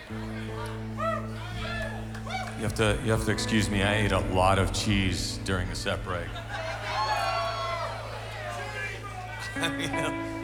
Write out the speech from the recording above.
You have to excuse me. I ate a lot of cheese during the set break. I mean,